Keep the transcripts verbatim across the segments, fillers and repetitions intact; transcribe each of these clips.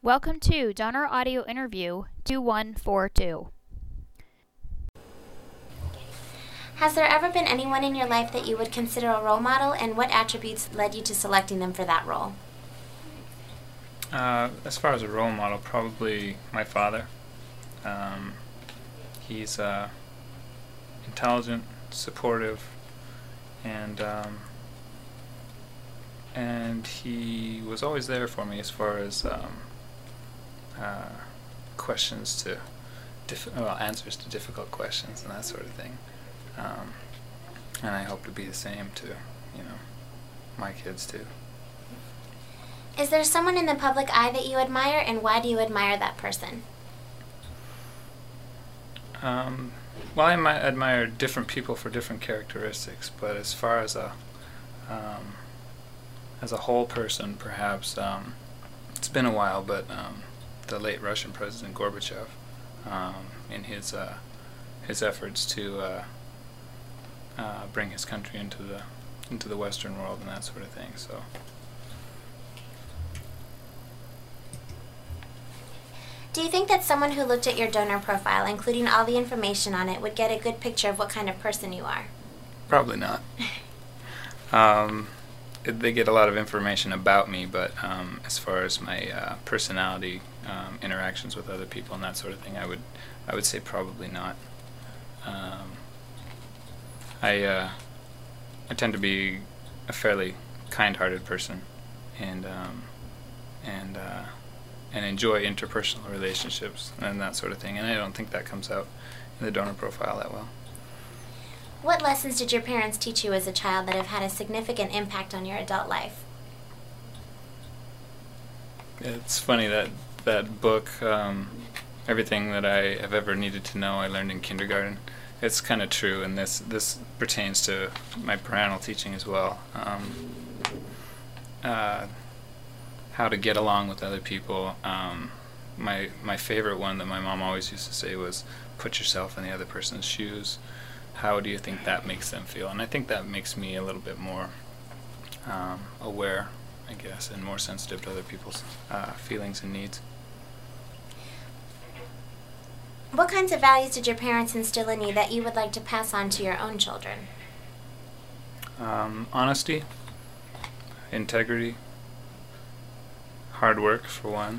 Welcome to Donor Audio Interview two one four two. Has there ever been anyone in your life that you would consider a role model, and what attributes led you to selecting them for that role? Uh, as far as a role model, probably my father. Um, he's uh, intelligent, supportive, and um, and he was always there for me as far as um, uh, questions to, diff- well, answers to difficult questions and that sort of thing. Um, and I hope to be the same to, you know, my kids too. Is there someone in the public eye that you admire, and why do you admire that person? Um, well, I might admire different people for different characteristics, but as far as a um, as a whole person, perhaps um, it's been a while, but um, the late Russian President Gorbachev, um, in his uh, his efforts to uh, uh, bring his country into the into the Western world and that sort of thing. So. Do you think that someone who looked at your donor profile, including all the information on it, would get a good picture of what kind of person you are? Probably not. um, it, they get a lot of information about me, but um, as far as my uh, personality, um, interactions with other people, and that sort of thing, I would, I would say probably not. Um, I, uh, I tend to be a fairly kind-hearted person, and um, and. Uh, and enjoy interpersonal relationships and that sort of thing, and I don't think that comes out in the donor profile that well. What lessons did your parents teach you as a child that have had a significant impact on your adult life? It's funny that that book, um, everything that I have ever needed to know, I learned in kindergarten. It's kind of true, and this this pertains to my parental teaching as well. Um, uh, how to get along with other people. Um, my my favorite one that my mom always used to say was, put yourself in the other person's shoes. How do you think that makes them feel? And I think that makes me a little bit more um, aware, I guess, and more sensitive to other people's uh, feelings and needs. What kinds of values did your parents instill in you that you would like to pass on to your own children? Um, honesty, integrity, hard work, for one.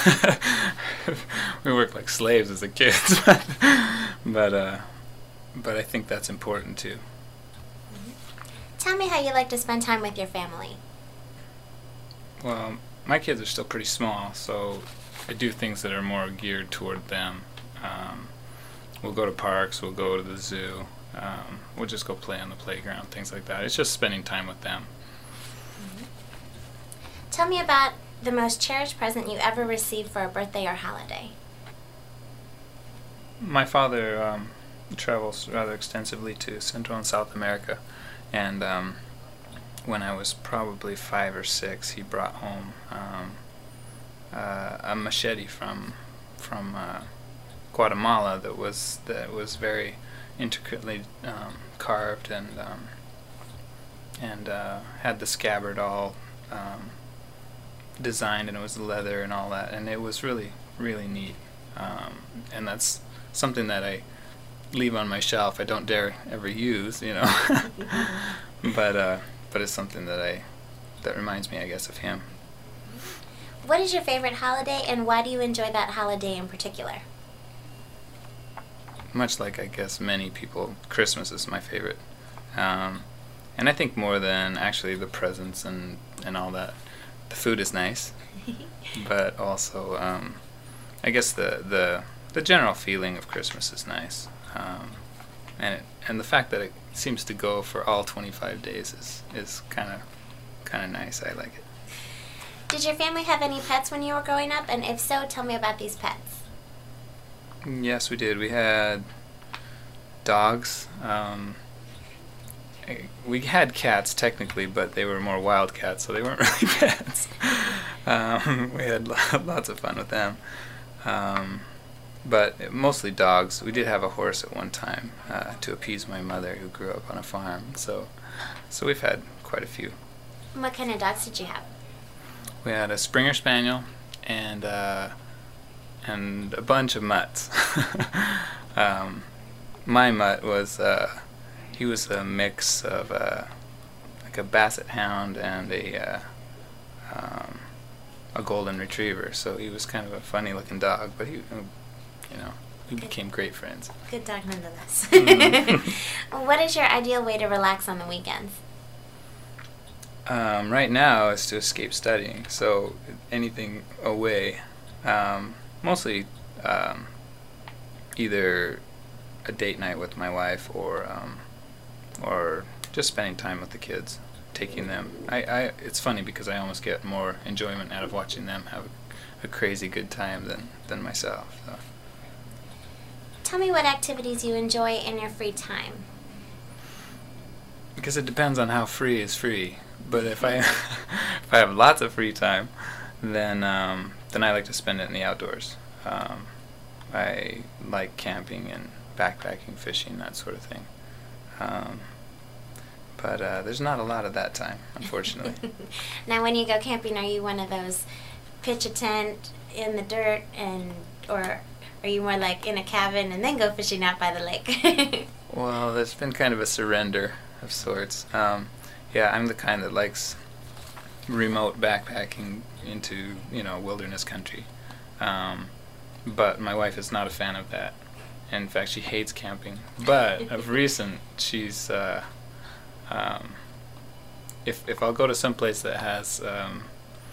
We worked like slaves as a kids, but uh, but I think that's important too. Mm-hmm. Tell me how you like to spend time with your family. Well, my kids are still pretty small, so I do things that are more geared toward them. Um, we'll go to parks, we'll go to the zoo, um, we'll just go play on the playground, things like that. It's just spending time with them. Mm-hmm. Tell me about the most cherished present you ever received for a birthday or holiday. My father um, travels rather extensively to Central and South America, and um, when I was probably five or six, he brought home um, uh, a machete from from uh, Guatemala that was that was very intricately um, carved and um, and uh, had the scabbard all Um, designed, and it was leather and all that, and it was really really neat, um, and that's something that I leave on my shelf. I don't dare ever use, you know. but uh, but it's something that I that reminds me, I guess, of him. What is your favorite holiday, and why do you enjoy that holiday in particular? Much like, I guess, many people, Christmas is my favorite, um, and I think more than actually the presents and and all that. The food is nice, but also um, I guess the, the the general feeling of Christmas is nice, um, and it, and the fact that it seems to go for all twenty-five days is is kind of kind of nice. I like it. Did your family have any pets when you were growing up, and if so, tell me about these pets. Yes, we did. We had dogs. Um, We had cats technically, but they were more wild cats, so they weren't really pets. um, we had lots of fun with them, um, but mostly dogs. We did have a horse at one time uh, to appease my mother, who grew up on a farm. So, so we've had quite a few. What kind of dogs did you have? We had a Springer Spaniel, and uh, and a bunch of mutts. um, my mutt was uh, he was a mix of uh, like a basset hound and a uh, um, a golden retriever. So he was kind of a funny looking dog, but he, you know, we became great friends. Good dog nonetheless. Mm-hmm. What is your ideal way to relax on the weekends? Um, right now is to escape studying, so anything away, um, mostly um, either a date night with my wife or um, or just spending time with the kids, taking them. I, I it's funny because I almost get more enjoyment out of watching them have a, a crazy good time than, than myself. So. Tell me what activities you enjoy in your free time. Because it depends on how free is free. But if I if I have lots of free time, then um, then I like to spend it in the outdoors. Um, I like camping and backpacking, fishing, that sort of thing. Um, but uh, there's not a lot of that time, unfortunately. Now, when you go camping, are you one of those pitch a tent in the dirt, and or are you more like in a cabin and then go fishing out by the lake? Well, there's been kind of a surrender of sorts. Um, yeah, I'm the kind that likes remote backpacking into, you know, wilderness country. Um, but my wife is not a fan of that. In fact, she hates camping. But of recent, she's uh, um, if if I'll go to some place that has um,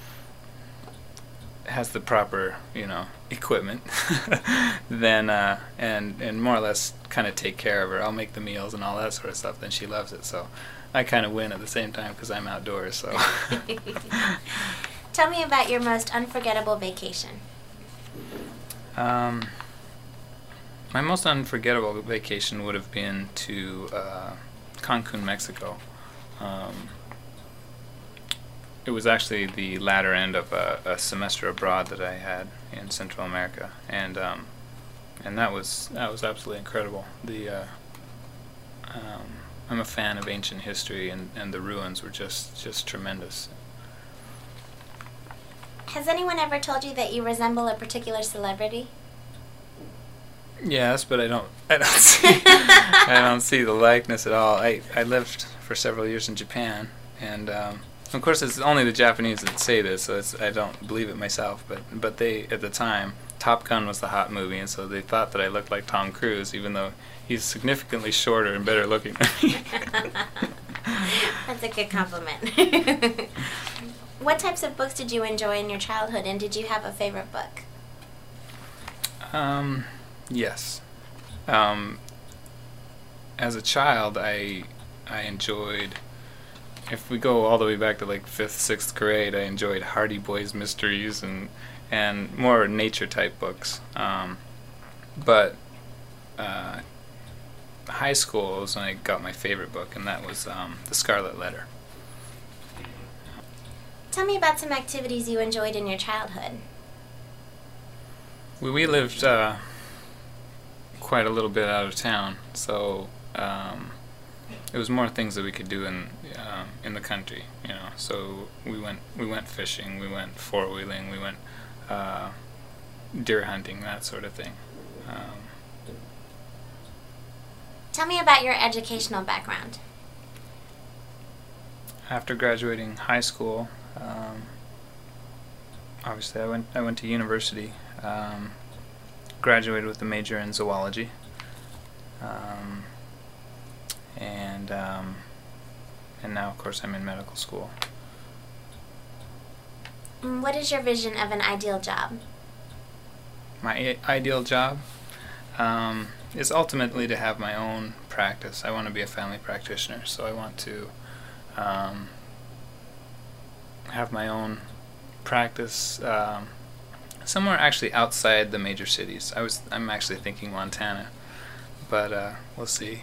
has the proper, you know, equipment, then uh, and and more or less kind of take care of her. I'll make the meals and all that sort of stuff. Then she loves it. So I kind of win at the same time because I'm outdoors. So. Tell me about your most unforgettable vacation. Um, my most unforgettable vacation would have been to uh, Cancun, Mexico. Um, it was actually the latter end of a, a semester abroad that I had in Central America, and um, and that was that was absolutely incredible. The uh, um, I'm a fan of ancient history, and, and the ruins were just just tremendous. Has anyone ever told you that you resemble a particular celebrity? Yes, but I don't. I don't see. I don't see the likeness at all. I, I lived for several years in Japan, and um, of course it's only the Japanese that say this, so it's, I don't believe it myself. But but they at the time, Top Gun was the hot movie, and so they thought that I looked like Tom Cruise, even though he's significantly shorter and better looking than me. That's a good compliment. What types of books did you enjoy in your childhood, and did you have a favorite book? Um, yes. Um, as a child, I I enjoyed. If we go all the way back to like fifth, sixth grade, I enjoyed Hardy Boys mysteries and and more nature type books. Um, but uh, high school was when I got my favorite book, and that was um, The Scarlet Letter. Tell me about some activities you enjoyed in your childhood. We we lived uh, quite a little bit out of town, so um, it was more things that we could do in um, in the country, you know. So we went we went fishing, we went four wheeling, we went uh, deer hunting, that sort of thing. Um, Tell me about your educational background. after graduating high school, um, obviously I went I went to university. Um, graduated with a major in zoology, um, and um, and now of course I'm in medical school. Mm, What is your vision of an ideal job? My I- ideal job um, is ultimately to have my own practice. I want to be a family practitioner, so I want to um, have my own practice um, somewhere actually outside the major cities. I was I'm actually thinking Montana, but uh, we'll see.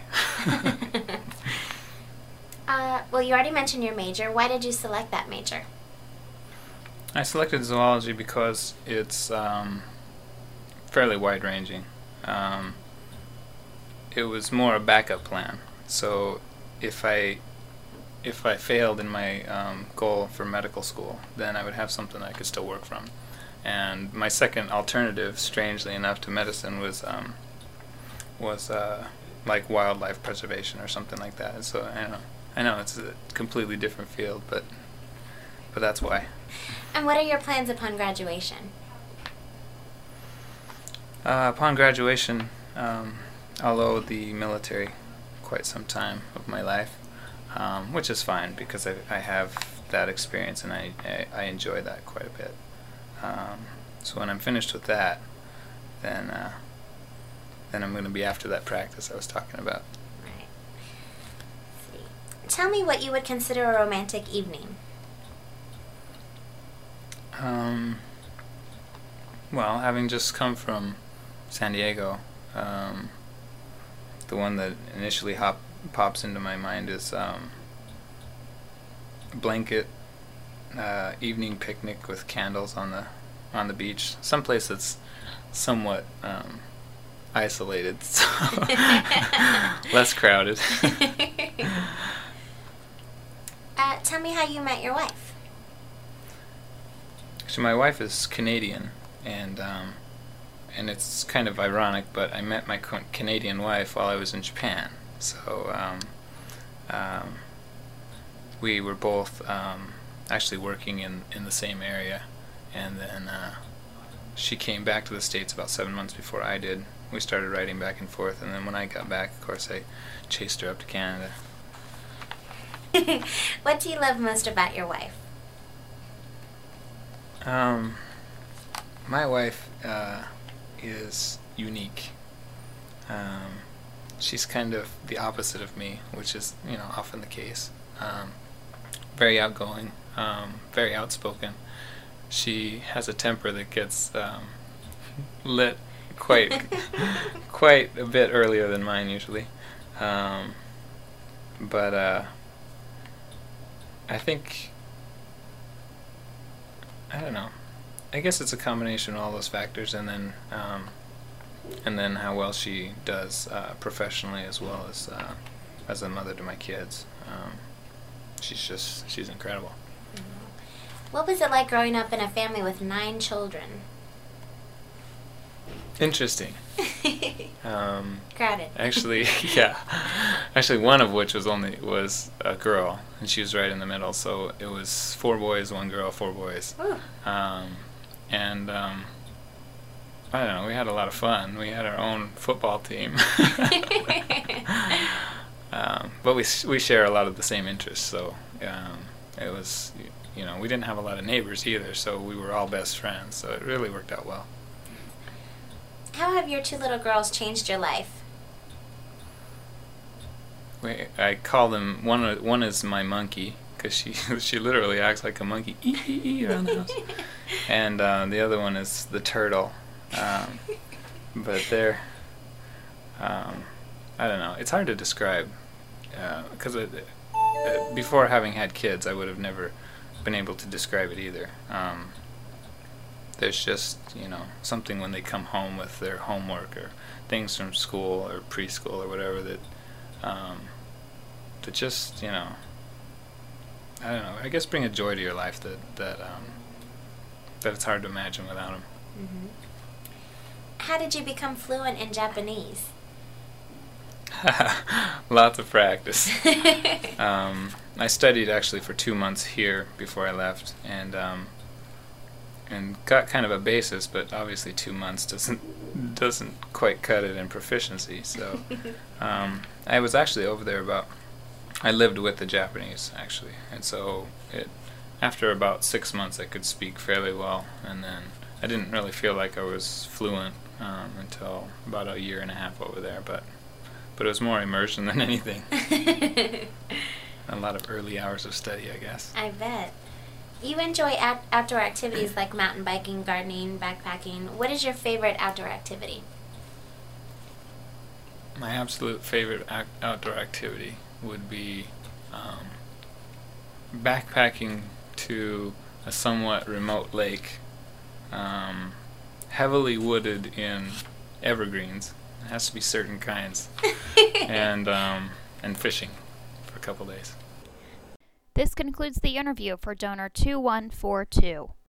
uh, well, you already mentioned your major. Why did you select that major? I selected zoology because it's um, fairly wide-ranging. Um, it was more a backup plan. So if I if I failed in my um, goal for medical school, then I would have something I could still work from. and my second alternative, strangely enough, to medicine was um, was uh, like wildlife preservation or something like that. So I don't know. I know it's a completely different field, but but that's why. And what are your plans upon graduation? Uh, upon graduation, um, I'll owe the military quite some time of my life, um, which is fine because I, I have that experience and I, I, I enjoy that quite a bit. Um, so when I'm finished with that, then uh, then I'm going to be after that practice I was talking about. Right. Let's see. Tell me what you would consider a romantic evening. Um, well, having just come from San Diego, um, the one that initially hop, pops into my mind is um, blanket uh, evening picnic with candles on the on the beach, someplace that's somewhat um, isolated, so less crowded. uh, tell me how you met your wife. So my wife is Canadian, and um, and it's kind of ironic, but I met my co- Canadian wife while I was in Japan. So um, um, we were both um, actually working in, in the same area, and then uh, she came back to the States about seven months before I did. We started writing back and forth, and then when I got back, of course, I chased her up to Canada. What do you love most about your wife? Um, my wife uh, is unique. Um, she's kind of the opposite of me, which is, you know, often the case. Um, very outgoing, um, very outspoken. She has a temper that gets um, lit quite quite a bit earlier than mine usually. Um, but uh, I think. I don't know. I guess it's a combination of all those factors, and then um, and then how well she does uh, professionally as well as uh, as a mother to my kids. Um, she's just she's incredible. Mm-hmm. What was it like growing up in a family with nine children? Interesting. um, Crowded. Actually, yeah. Actually, one of which was only was a girl, and she was right in the middle. So it was four boys, one girl, four boys. Um, and um, I don't know. We had a lot of fun. We had our own football team. um, but we we share a lot of the same interests. So um, it was, you know, we didn't have a lot of neighbors either. So we were all best friends. So it really worked out well. How have your two little girls changed your life? We, I call them, one One is my monkey, because she she literally acts like a monkey ee, ee, ee, around the house. And uh, the other one is the turtle. Um, but they're, um, I don't know, it's hard to describe. Because uh, uh, before having had kids, I would have never been able to describe it either. Um, There's just, you know, something when they come home with their homework or things from school or preschool or whatever that, um, that just, you know, I don't know, I guess bring a joy to your life that, that, um, that it's hard to imagine without them. Mm-hmm. How did you become fluent in Japanese? Lots of practice. um, I studied actually for two months here before I left, and, um, and got kind of a basis, but obviously two months doesn't doesn't quite cut it in proficiency. So um, I was actually over there about, I lived with the Japanese actually, and so it after about six months I could speak fairly well, and then I didn't really feel like I was fluent um, until about a year and a half over there, but but it was more immersion than anything. A lot of early hours of study, I guess. I bet. You enjoy out- outdoor activities like mountain biking, gardening, backpacking. What is your favorite outdoor activity? My absolute favorite ac- outdoor activity would be um, backpacking to a somewhat remote lake, um, heavily wooded in evergreens. It has to be certain kinds, and um, and fishing for a couple days. This concludes the interview for donor two one four two.